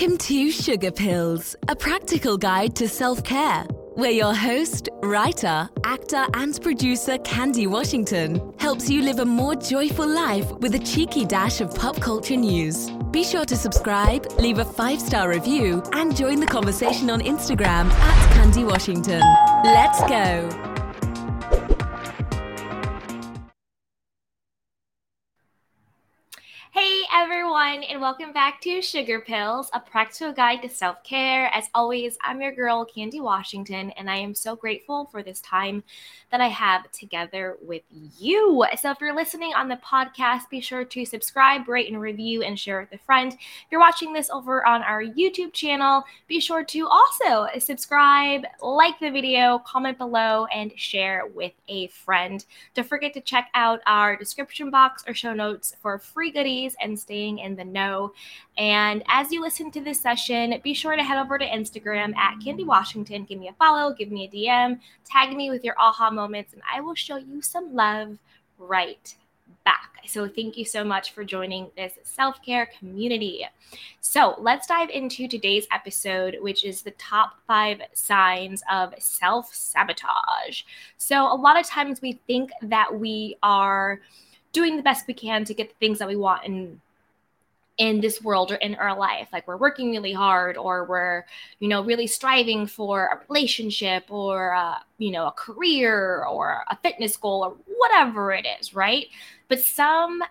Welcome to Sugar Pills, a practical guide to self-care, where your host, writer, actor, and producer Candy Washington helps you live a more joyful life with a cheeky dash of pop culture news. Be sure to subscribe, leave a 5-star review, and join the conversation on Instagram at Candy Washington. Let's go! Hey everyone, and welcome back to Sugar Pills, a practical guide to self-care. As always, I'm your girl, Candy Washington, and I am so grateful for this time that I have together with you. So if you're listening on the podcast, be sure to subscribe, rate, and review, and share with a friend. If you're watching this over on our YouTube channel, be sure to also subscribe, like the video, comment below, and share with a friend. Don't forget to check out our description box or show notes for free goodies and staying in the know. And as you listen to this session, be sure to head over to Instagram at Candy Washington. Give me a follow, give me a DM, tag me with your aha moments, and I will show you some love right back. So thank you so much for joining this self-care community. So let's dive into today's episode, which is the top 5 signs of self-sabotage. So a lot of times we think that we are doing the best we can to get the things that we want in this world or in our life. Like we're working really hard, or we're, really striving for a relationship or, a career or a fitness goal or whatever it is, right? But somehow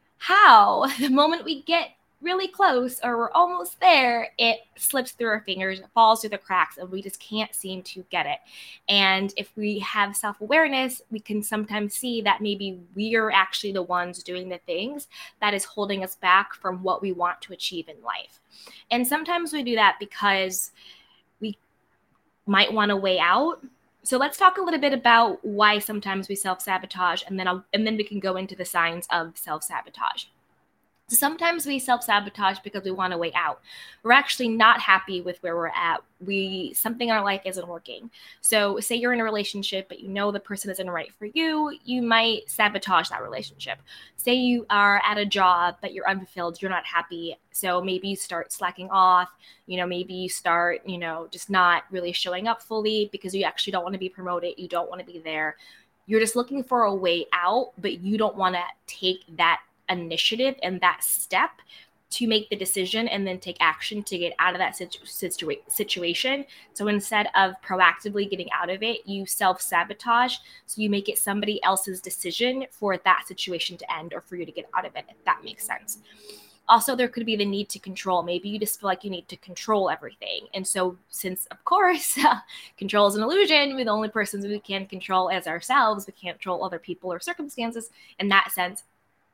the moment we get really close or we're almost there, it slips through our fingers, it falls through the cracks, and we just can't seem to get it. And if we have self-awareness, we can sometimes see that maybe we're actually the ones doing the things that is holding us back from what we want to achieve in life. And sometimes we do that because we might want to weigh out. So let's talk a little bit about why sometimes we self-sabotage, and then we can go into the signs of self-sabotage. Sometimes we self-sabotage because we want to weigh out. We're actually not happy with where we're at. Something in our life isn't working. So say you're in a relationship, but the person isn't right for you, you might sabotage that relationship. Say you are at a job, but you're unfulfilled, you're not happy. So maybe you start slacking off, maybe you start, just not really showing up fully because you actually don't want to be promoted. You don't want to be there. You're just looking for a way out, but you don't want to take that initiative and that step to make the decision and then take action to get out of that situation. So instead of proactively getting out of it, you self-sabotage. So you make it somebody else's decision for that situation to end or for you to get out of it, if that makes sense. Also, there could be the need to control. Maybe you just feel like you need to control everything. And so since, of course, control is an illusion, we're the only persons we can control as ourselves. We can't control other people or circumstances. In that sense,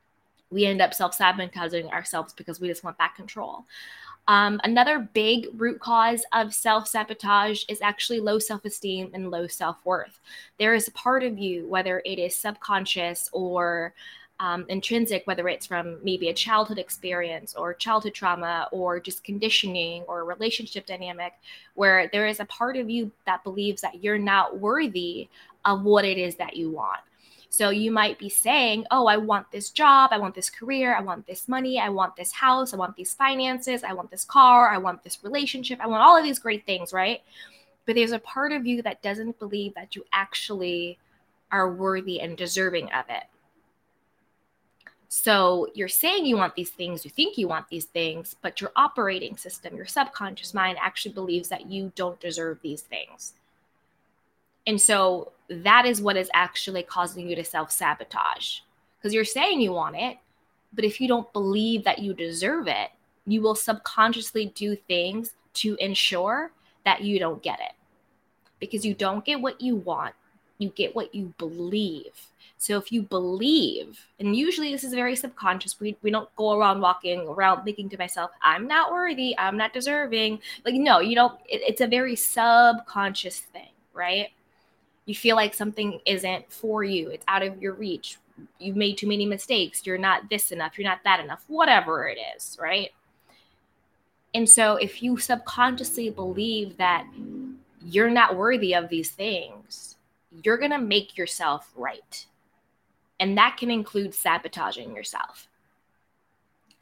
we end up self-sabotaging ourselves because we just want that control. Another big root cause of self-sabotage is actually low self-esteem and low self-worth. There is a part of you, whether it is subconscious or intrinsic, whether it's from maybe a childhood experience or childhood trauma or just conditioning or relationship dynamic, where there is a part of you that believes that you're not worthy of what it is that you want. So you might be saying, oh, I want this job, I want this career, I want this money, I want this house, I want these finances, I want this car, I want this relationship, I want all of these great things, right? But there's a part of you that doesn't believe that you actually are worthy and deserving of it. So you're saying you want these things, you think you want these things, but your operating system, your subconscious mind actually believes that you don't deserve these things. And so that is what is actually causing you to self-sabotage, because you're saying you want it, but if you don't believe that you deserve it, you will subconsciously do things to ensure that you don't get it, because you don't get what you want, you get what you believe. So if you believe, and usually this is very subconscious, we don't go around walking around thinking to myself, I'm not worthy, I'm not deserving. Like, no, you don't. It's a very subconscious thing, right? You feel like something isn't for you. It's out of your reach. You've made too many mistakes. You're not this enough. You're not that enough, whatever it is, right? And so if you subconsciously believe that you're not worthy of these things, you're going to make yourself right. And that can include sabotaging yourself.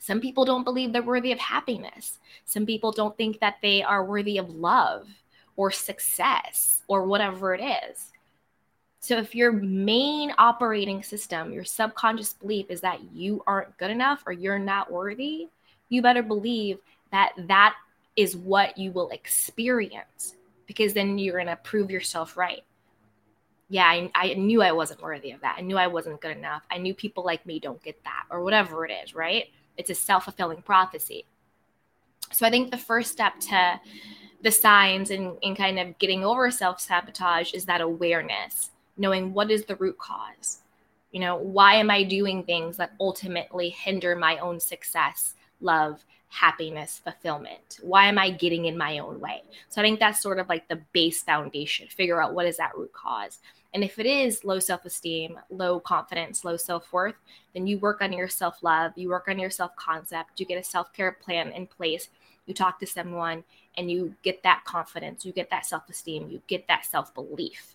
Some people don't believe they're worthy of happiness. Some people don't think that they are worthy of love or success or whatever it is. So if your main operating system, your subconscious belief is that you aren't good enough or you're not worthy, you better believe that that is what you will experience, because then you're going to prove yourself right. Yeah, I knew I wasn't worthy of that. I knew I wasn't good enough. I knew people like me don't get that, or whatever it is, right? It's a self-fulfilling prophecy. So I think the first step to the signs in kind of getting over self-sabotage is that awareness, knowing what is the root cause. You know, why am I doing things that ultimately hinder my own success, love, happiness, fulfillment? Why am I getting in my own way? So I think that's sort of like the base foundation. Figure out what is that root cause. And if it is low self-esteem, low confidence, low self-worth, then you work on your self-love, you work on your self-concept, you get a self-care plan in place, you talk to someone, and you get that confidence, you get that self-esteem, you get that self-belief.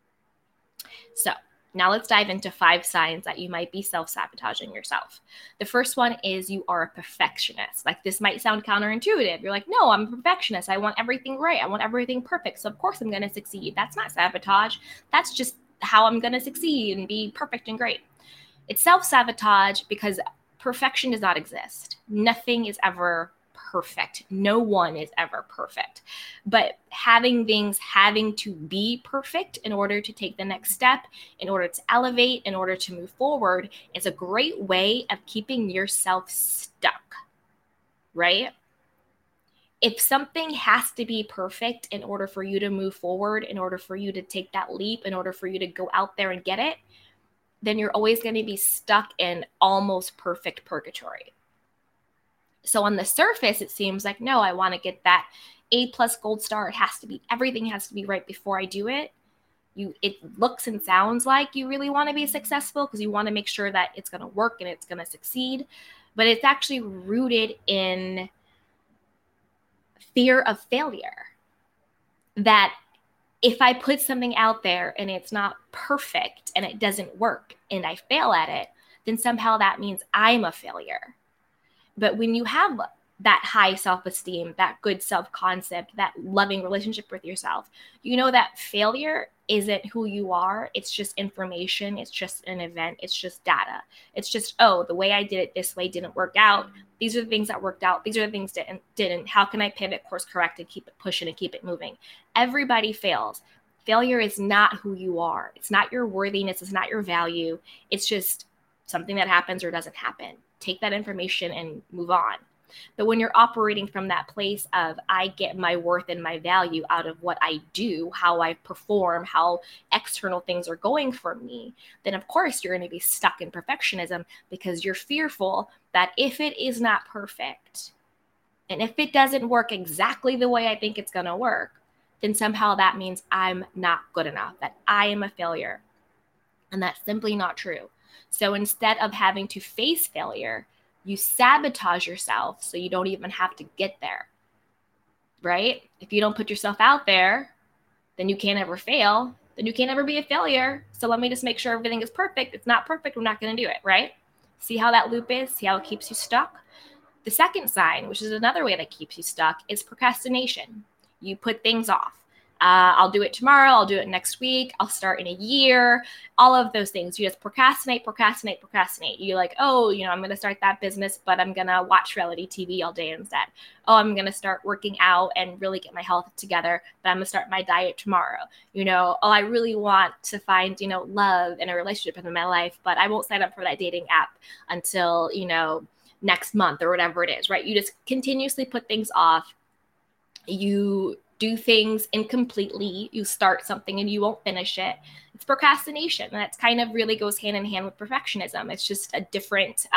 So now let's dive into 5 signs that you might be self-sabotaging yourself. The first one is you are a perfectionist. Like, this might sound counterintuitive. You're like, no, I'm a perfectionist. I want everything right. I want everything perfect. So of course I'm going to succeed. That's not sabotage. That's just how I'm going to succeed and be perfect and great. It's self-sabotage because perfection does not exist. Nothing is ever perfect. No one is ever perfect. But having things having to be perfect in order to take the next step, in order to elevate, in order to move forward, is a great way of keeping yourself stuck, right? If something has to be perfect in order for you to move forward, in order for you to take that leap, in order for you to go out there and get it, then you're always going to be stuck in almost perfect purgatory. So on the surface, it seems like, no, I want to get that A+ gold star. It has to be, everything has to be right before I do it. It looks and sounds like you really want to be successful because you want to make sure that it's going to work and it's going to succeed. But it's actually rooted in fear of failure. That if I put something out there and it's not perfect and it doesn't work and I fail at it, then somehow that means I'm a failure. But when you have that high self-esteem, that good self-concept, that loving relationship with yourself, you know that failure isn't who you are. It's just information. It's just an event. It's just data. It's just, oh, the way I did it this way didn't work out. These are the things that worked out. These are the things that didn't. How can I pivot, course correct, and keep it pushing and keep it moving? Everybody fails. Failure is not who you are. It's not your worthiness. It's not your value. It's just something that happens or doesn't happen. Take that information and move on. But when you're operating from that place of, I get my worth and my value out of what I do, how I perform, how external things are going for me, then of course you're going to be stuck in perfectionism because you're fearful that if it is not perfect and if it doesn't work exactly the way I think it's going to work, then somehow that means I'm not good enough, that I am a failure. And that's simply not true. So instead of having to face failure, you sabotage yourself so you don't even have to get there, right? If you don't put yourself out there, then you can't ever fail. Then you can't ever be a failure. So let me just make sure everything is perfect. It's not perfect. We're not going to do it, right? See how that loop is? See how it keeps you stuck? The second sign, which is another way that keeps you stuck, is procrastination. You put things off. I'll do it tomorrow. I'll do it next week. I'll start in a year. All of those things. You just procrastinate. You're like, oh, I'm going to start that business, but I'm going to watch reality TV all day instead. Oh, I'm going to start working out and really get my health together, but I'm going to start my diet tomorrow. Oh, I really want to find, love and a relationship in my life, but I won't sign up for that dating app until, next month or whatever it is, right? You just continuously put things off. You do things incompletely. You start something and you won't finish it. It's procrastination. And that's kind of really goes hand in hand with perfectionism. It's just a different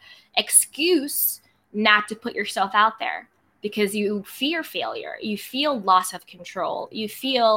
excuse not to put yourself out there because you fear failure. You feel loss of control. You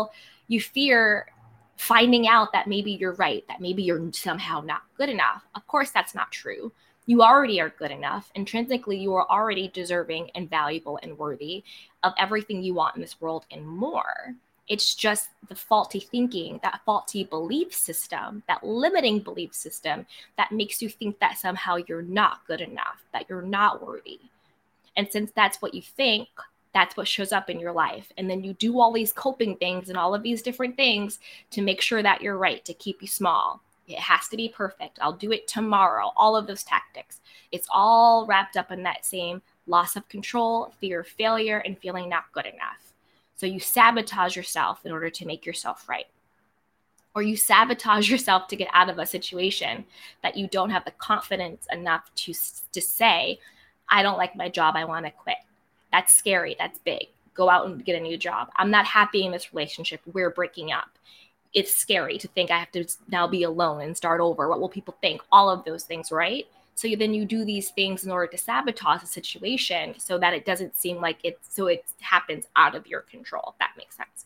fear finding out that maybe you're right, that maybe you're somehow not good enough. Of course, that's not true. You already are good enough. Intrinsically, you are already deserving and valuable and worthy of everything you want in this world and more. It's just the faulty thinking, that faulty belief system, that limiting belief system that makes you think that somehow you're not good enough, that you're not worthy. And since that's what you think, that's what shows up in your life. And then you do all these coping things and all of these different things to make sure that you're right, to keep you small. It has to be perfect. I'll do it tomorrow. All of those tactics. It's all wrapped up in that same loss of control, fear of failure, and feeling not good enough. So you sabotage yourself in order to make yourself right. Or you sabotage yourself to get out of a situation that you don't have the confidence enough to say, I don't like my job, I want to quit. That's scary, that's big. Go out and get a new job. I'm not happy in this relationship, we're breaking up. It's scary to think I have to now be alone and start over. What will people think? All of those things, right? So then you do these things in order to sabotage the situation so that it doesn't seem like it happens out of your control, if that makes sense.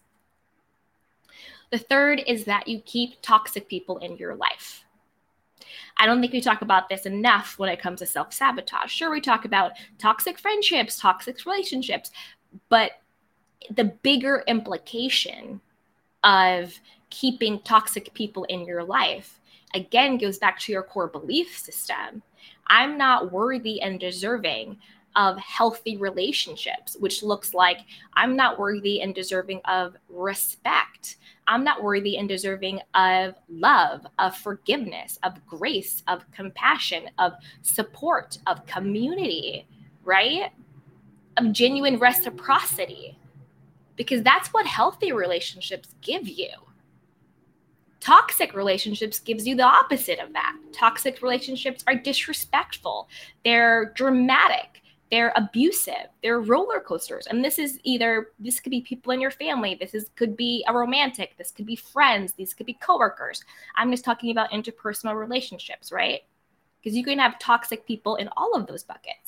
The third is that you keep toxic people in your life. I don't think we talk about this enough when it comes to self-sabotage. Sure, we talk about toxic friendships, toxic relationships, but the bigger implication of keeping toxic people in your life, again, goes back to your core belief system. I'm not worthy and deserving of healthy relationships, which looks like I'm not worthy and deserving of respect. I'm not worthy and deserving of love, of forgiveness, of grace, of compassion, of support, of community, right? Of genuine reciprocity, because that's what healthy relationships give you. Toxic relationships gives you the opposite of that. Toxic relationships are disrespectful. They're dramatic. They're abusive. They're roller coasters. And this could be people in your family. Could be a romantic. This could be friends. These could be coworkers. I'm just talking about interpersonal relationships, right? Because you can have toxic people in all of those buckets.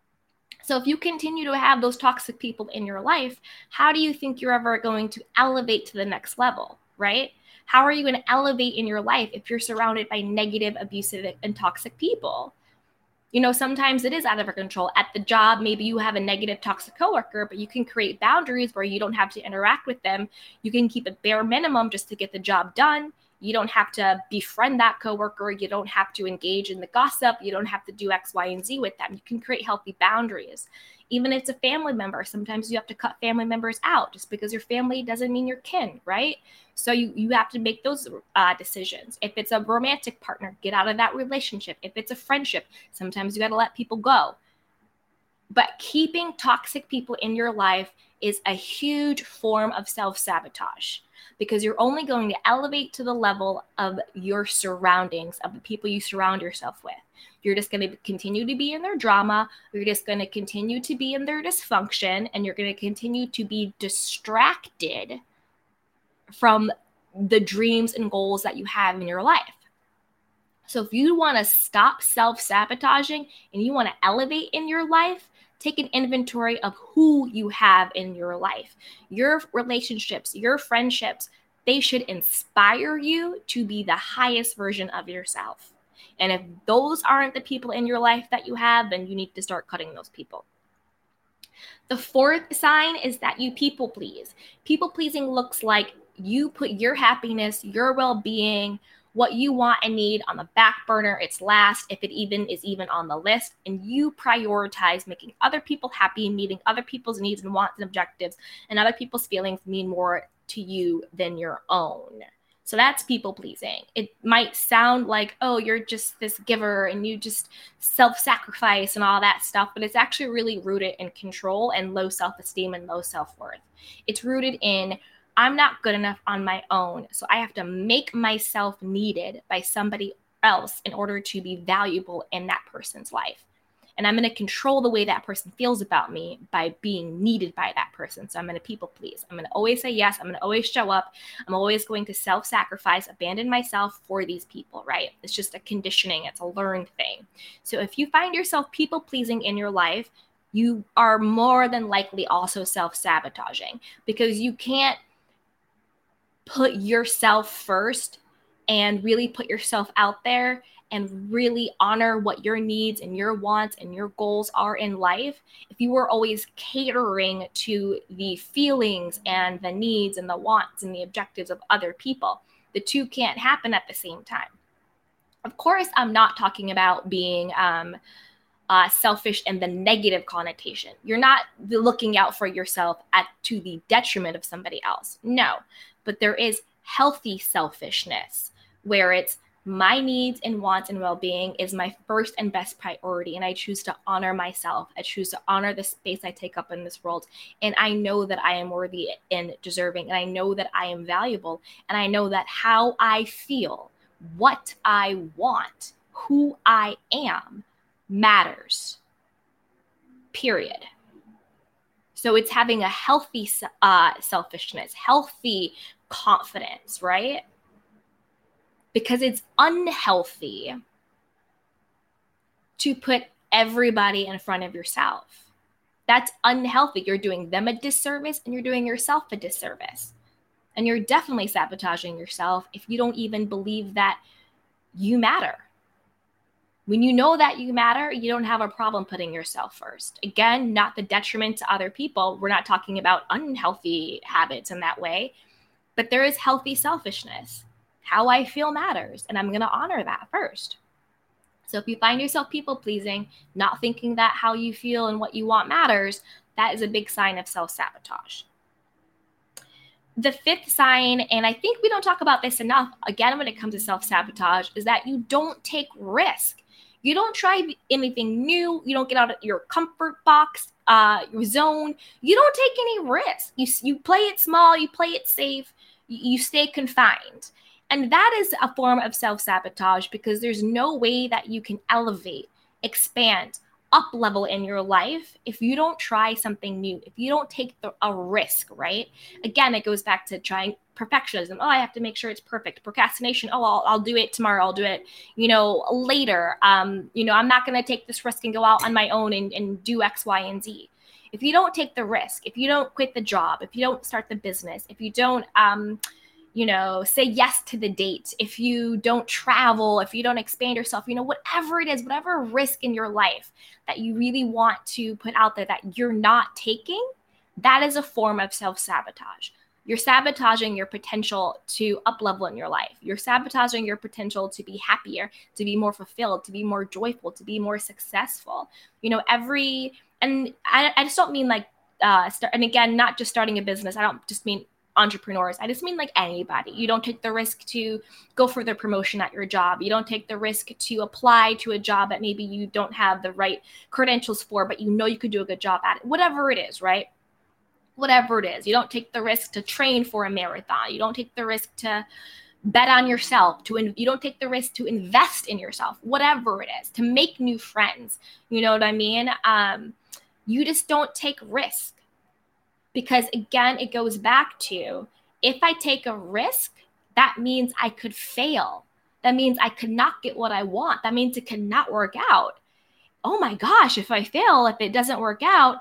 So if you continue to have those toxic people in your life, how do you think you're ever going to elevate to the next level, right? How are you going to elevate in your life if you're surrounded by negative, abusive, and toxic people? You know, sometimes it is out of our control. At the job, maybe you have a negative, toxic coworker, but you can create boundaries where you don't have to interact with them. You can keep a bare minimum just to get the job done. You don't have to befriend that coworker. You don't have to engage in the gossip. You don't have to do X, Y, and Z with them. You can create healthy boundaries. Even if it's a family member, sometimes you have to cut family members out. Just because you're family doesn't mean you're kin, right? So you have to make those decisions. If it's a romantic partner, get out of that relationship. If it's a friendship, sometimes you got to let people go. But keeping toxic people in your life is a huge form of self-sabotage, because you're only going to elevate to the level of your surroundings, of the people you surround yourself with. You're just going to continue to be in their drama. You're just going to continue to be in their dysfunction, and you're going to continue to be distracted from the dreams and goals that you have in your life. So if you want to stop self-sabotaging and you want to elevate in your life, take an inventory of who you have in your life. Your relationships, your friendships, they should inspire you to be the highest version of yourself. And if those aren't the people in your life that you have, then you need to start cutting those people. The fourth sign is that you people please. People pleasing looks like you put your happiness, your well-being, what you want and need on the back burner. It's last, if it is even on the list, and you prioritize making other people happy, meeting other people's needs and wants and objectives, and other people's feelings mean more to you than your own. So that's people pleasing. It might sound like, oh, you're just this giver and you just self-sacrifice and all that stuff, but it's actually really rooted in control and low self-esteem and low self-worth. It's rooted in, I'm not good enough on my own, so I have to make myself needed by somebody else in order to be valuable in that person's life. And I'm going to control the way that person feels about me by being needed by that person. So I'm going to people please. I'm going to always say yes. I'm going to always show up. I'm always going to self-sacrifice, abandon myself for these people, right? It's just a conditioning. It's a learned thing. So if you find yourself people pleasing in your life, you are more than likely also self-sabotaging, because you can't put yourself first and really put yourself out there and really honor what your needs and your wants and your goals are in life, if you are always catering to the feelings and the needs and the wants and the objectives of other people, the two can't happen at the same time. Of course, I'm not talking about being selfish in the negative connotation. You're not looking out for yourself to the detriment of somebody else. No, but there is healthy selfishness where it's my needs and wants and well-being is my first and best priority. And I choose to honor myself. I choose to honor the space I take up in this world. And I know that I am worthy and deserving. And I know that I am valuable. And I know that how I feel, what I want, who I am matters. Period. So it's having a healthy selfishness, healthy confidence, right? Because it's unhealthy to put everybody in front of yourself. That's unhealthy. You're doing them a disservice and you're doing yourself a disservice. And you're definitely sabotaging yourself if you don't even believe that you matter. When you know that you matter, you don't have a problem putting yourself first. Again, not the detriment to other people. We're not talking about unhealthy habits in that way, but there is healthy selfishness. How I feel matters, and I'm going to honor that first. So if you find yourself people-pleasing, not thinking that how you feel and what you want matters, that is a big sign of self-sabotage. The fifth sign, and I think we don't talk about this enough, again, when it comes to self-sabotage, is that you don't take risk. You don't try anything new. You don't get out of your comfort box, your zone. You don't take any risk. You play it small. You play it safe. You stay confined. And that is a form of self-sabotage because there's no way that you can elevate, expand, up level in your life if you don't try something new, if you don't take a risk, right? Again, it goes back to trying perfectionism. Oh, I have to make sure it's perfect. Procrastination. Oh, I'll do it tomorrow. I'll do it, later. I'm not going to take this risk and go out on my own and do X, Y, and Z. If you don't take the risk, if you don't quit the job, if you don't start the business, if you don't, say yes to the date, if you don't travel, if you don't expand yourself, whatever it is, whatever risk in your life that you really want to put out there that you're not taking, that is a form of self-sabotage. You're sabotaging your potential to up level in your life. You're sabotaging your potential to be happier, to be more fulfilled, to be more joyful, to be more successful. And I just don't mean and again, not just starting a business. I don't just mean entrepreneurs. I just mean like anybody. You don't take the risk to go for the promotion at your job. You don't take the risk to apply to a job that maybe you don't have the right credentials for, but you could do a good job at it. Whatever it is, right? Whatever it is. You don't take the risk to train for a marathon. You don't take the risk to bet on yourself. You don't take the risk to invest in yourself. Whatever it is, to make new friends. You know what I mean? You just don't take risk. Because again, it goes back to, if I take a risk, that means I could fail. That means I could not get what I want. That means it could not work out. Oh my gosh, if I fail, if it doesn't work out,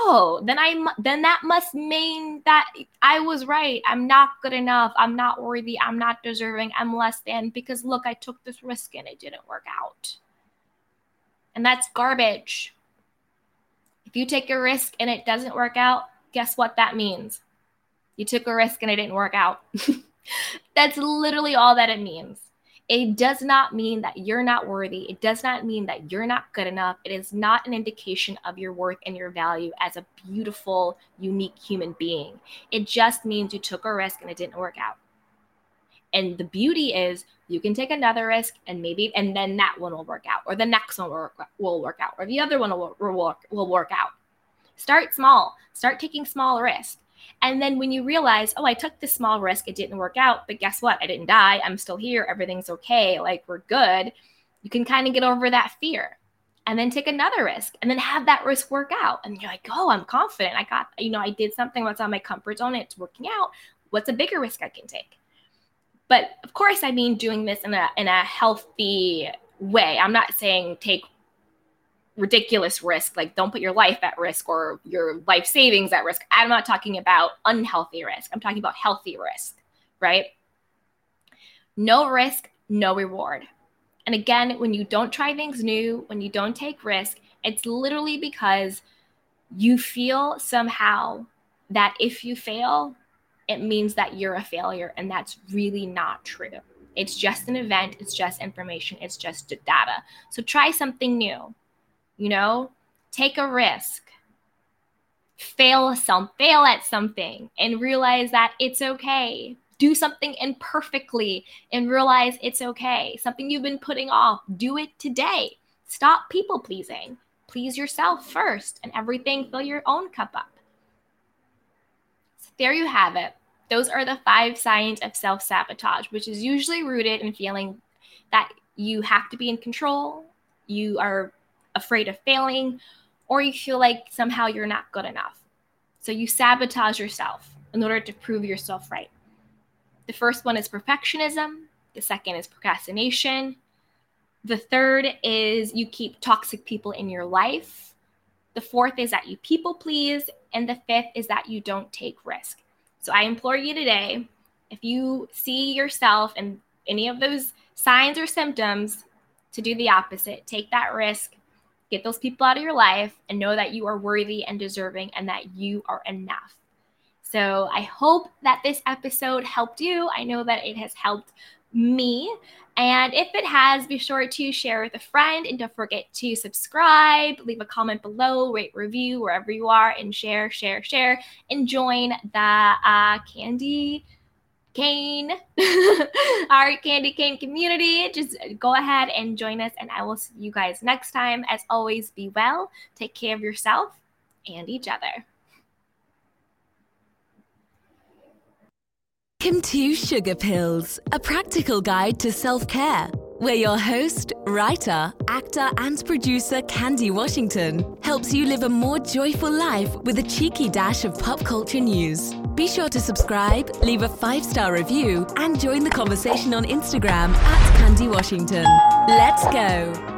then that must mean that I was right. I'm not good enough. I'm not worthy. I'm not deserving. I'm less than, because look, I took this risk and it didn't work out. And that's garbage. If you take a risk and it doesn't work out, guess what that means? You took a risk and it didn't work out. That's literally all that it means. It does not mean that you're not worthy. It does not mean that you're not good enough. It is not an indication of your worth and your value as a beautiful, unique human being. It just means you took a risk and it didn't work out. And the beauty is you can take another risk and then that one will work out, or the next one will work out, or the other one will work out. Start small. Start taking small risks. And then when you realize, I took this small risk, it didn't work out, but guess what? I didn't die. I'm still here. Everything's okay. We're good. You can kind of get over that fear and then take another risk and then have that risk work out. And you're like, I'm confident. I did something that's on my comfort zone. It's working out. What's a bigger risk I can take? But of course, I mean, doing this in a healthy way. I'm not saying take ridiculous risk, don't put your life at risk or your life savings at risk. I'm not talking about unhealthy risk. I'm talking about healthy risk, right? No risk, no reward. And again, when you don't try things new, when you don't take risk, it's literally because you feel somehow that if you fail, it means that you're a failure. And that's really not true. It's just an event. It's just information. It's just data. So try something new, take a risk, fail at something and realize that it's okay. Do something imperfectly and realize it's okay. Something you've been putting off, do it today. Stop people pleasing. Please yourself first, and everything, fill your own cup up. So there you have it. Those are the 5 signs of self-sabotage, which is usually rooted in feeling that you have to be in control, you are afraid of failing, or you feel like somehow you're not good enough. So you sabotage yourself in order to prove yourself right. The first one is perfectionism. The second is procrastination. The third is you keep toxic people in your life. The fourth is that you people please. And the fifth is that you don't take risk. So I implore you today, if you see yourself in any of those signs or symptoms, to do the opposite. Take that risk, get those people out of your life, and know that you are worthy and deserving and that you are enough. So I hope that this episode helped you. I know that it has helped me. And if it has, be sure to share with a friend, and don't forget to subscribe, leave a comment below, rate, review wherever you are, and share, and join the Candy Cane, our Candy Cane community. Just go ahead and join us, and I will see you guys next time. As always, be well, take care of yourself and each other. Welcome to Sugar Pills, a practical guide to self-care, where your host, writer, actor, and producer Candy Washington helps you live a more joyful life with a cheeky dash of pop culture news. Be sure to subscribe, leave a 5-star review, and join the conversation on Instagram @Candy Washington. Let's go!